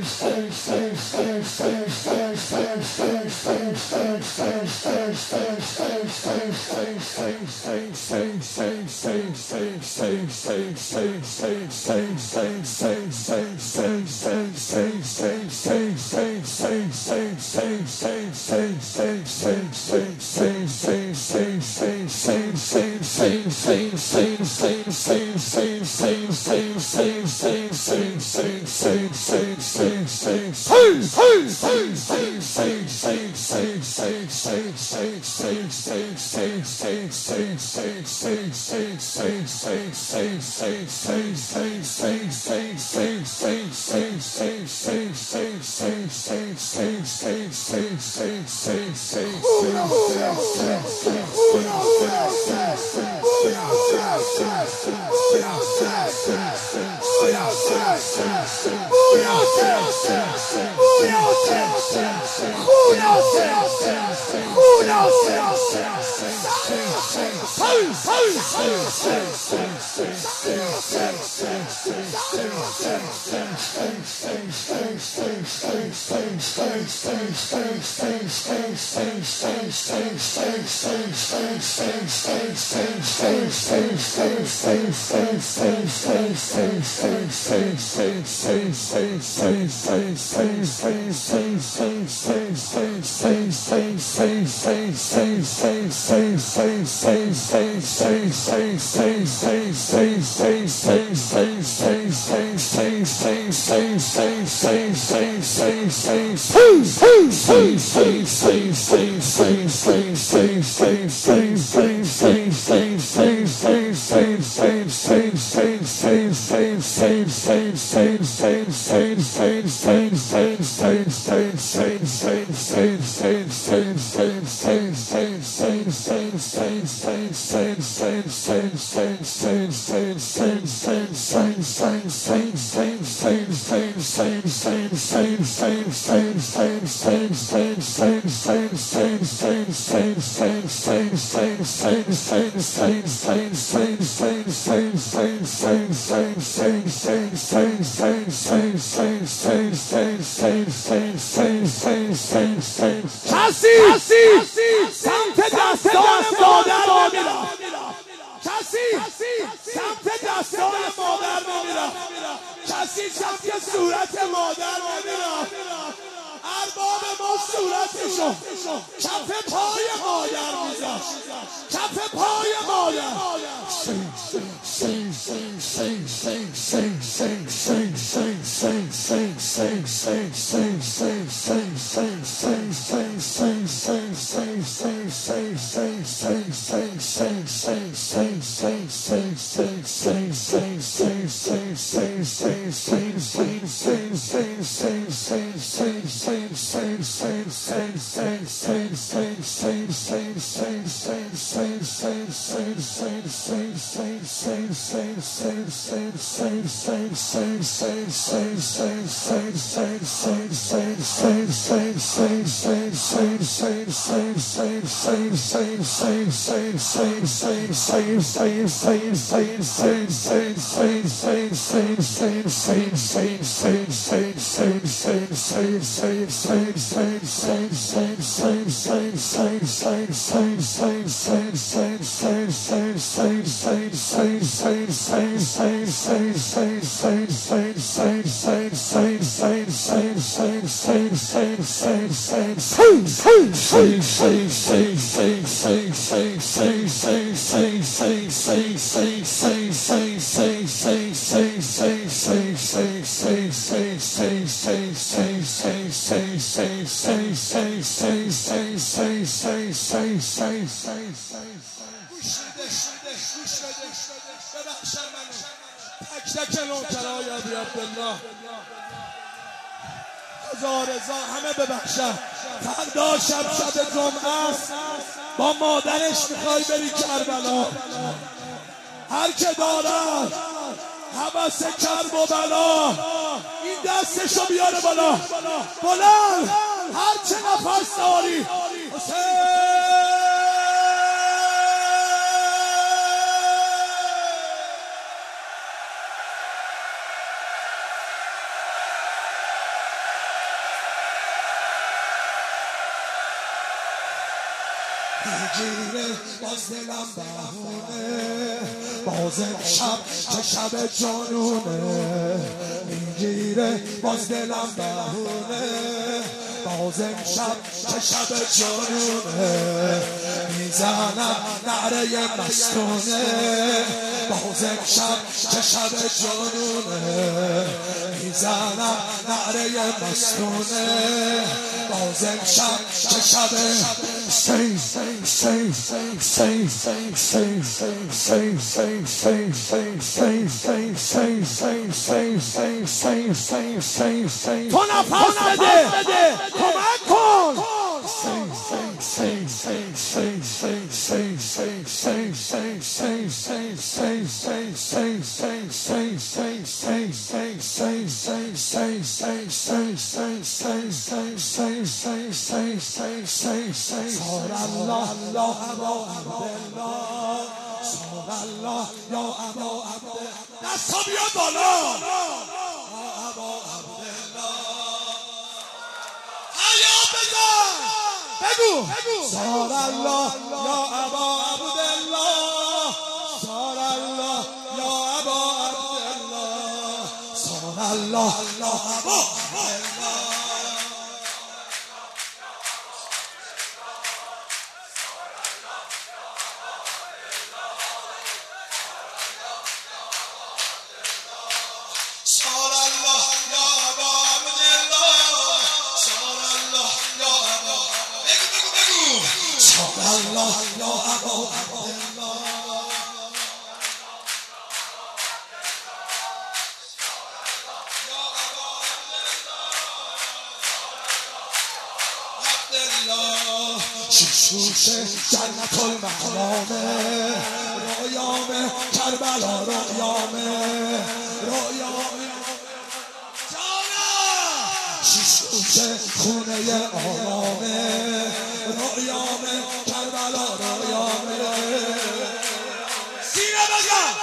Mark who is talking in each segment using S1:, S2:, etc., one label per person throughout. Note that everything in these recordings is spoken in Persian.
S1: همه ببخشن فردا شب جمعه است با مادرش میخوای بری کربلا هر که دارد حوث کرب و بلا این دستشو بیاره بالا بلند هر چه نفس داری حسین میگیره باز دلم بهونه، باز امشب که شب جنونه میگیره باز دلم بهونه، باز امشب که شب جنونه میزنم نعره مستونه، باز امشب که شب جنونه میزنم نعره مستونه، باز امشب که شب تو نفس بده کمک کن. دستا بیا بالا. بگو سار الله یا ابا عبدالله، سار الله یا ابا عبدالله، سار الله یا ابا عبدالله. سار الله یا ابا عبدالله، سار الله یا ابا، بگو سار الله یا ابا عبدالله، شیشوش جنت المحرامه، رویامه کربلا رویامه، رویامه شیشوش خونه آرامه، رویامه کربلا رویامه. سینه بزن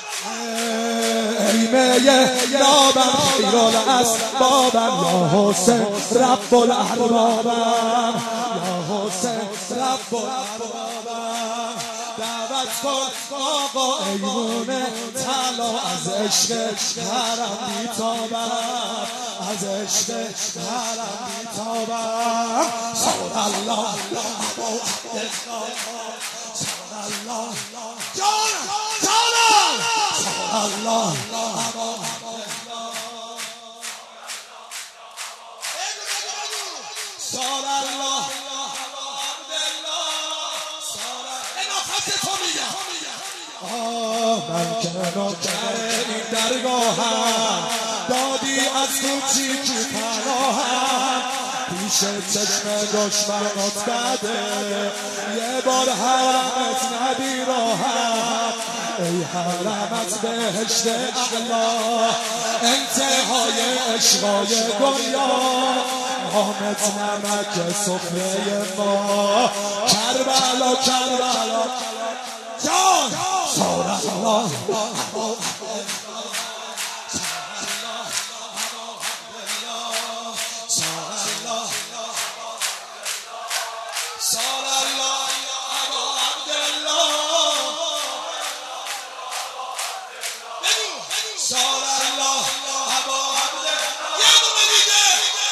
S1: ایمه یابم خیرال اسبابم، یا حسین رب الاربابم، یا حسین رب الاربابم. دعوت کن آقا ایوونه طلا، از عشق حرم بیتابم، از عشق حرم بیتابم. سار الله ابا عبدالله، سار الله جانم جانم، سار الله ابا عبدالله، سار الله ابا عبدالله، سار نفس تو میگم. من که نوکر این درگاهم، دادی از تو چی پناهم، پیش چشم دشمنات بده، یه بار حرمت ندی راهم، ای حرمت بهشت اعلا، انتهای عشقای دنیا، نامت نمک سفره ما، کربلا کربلا جان. سار الله سار الله ابا عبدالله، سار الله ابا عبدالله. یه دونه دیگه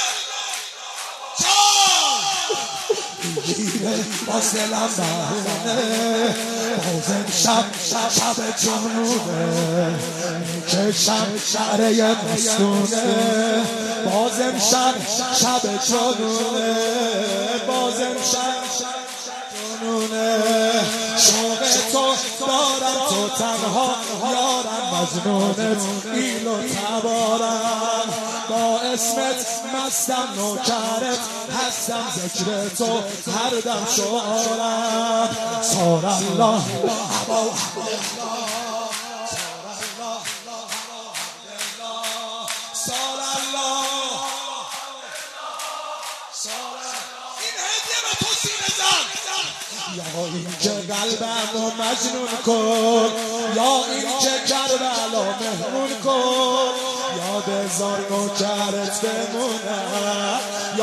S1: میگیره باز دلم بهونه، باز امشب شب جنونه میکشم شعره مستونه، باز امشب شب جنونه، باز امشب جنونه. شوق تو دارم تو تنها یارم، مجنونت ایل و تبارم، با اسمت مستم نوکرت هستم، ذکر تو هر دم شعارم. سار الله ابا عبدالله، سار الله ابا عبدالله، سار الله سار. این هدیه به تو سینه زن، یا این که قلبم رو مجنون کن، یا این که کربلا مهمون کن، یا بذار نوکرت بمونم،